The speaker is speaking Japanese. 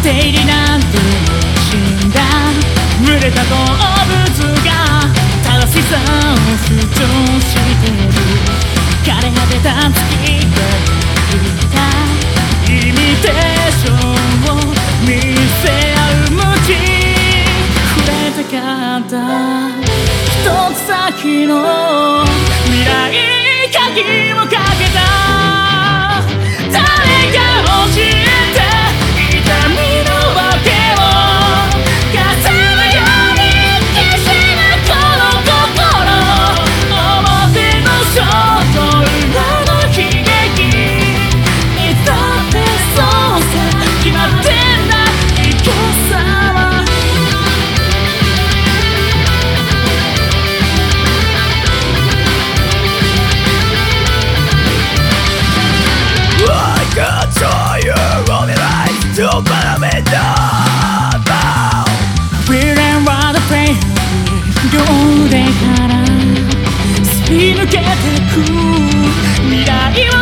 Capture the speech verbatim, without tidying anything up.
生理なんて死んだ群れた動物が正しさを主張してる。彼が出た月が言ったイミテーションを見せ合う無知触れたかった一つ先の未来鍵をかけた。誰が教えて痛みのわけを重ねようにきしむこの心表の衝動裏の悲劇いつだってそうさ決まってないけさはControl your own life to parameter. Feeling what the pain 両腕からすり抜けてく未来は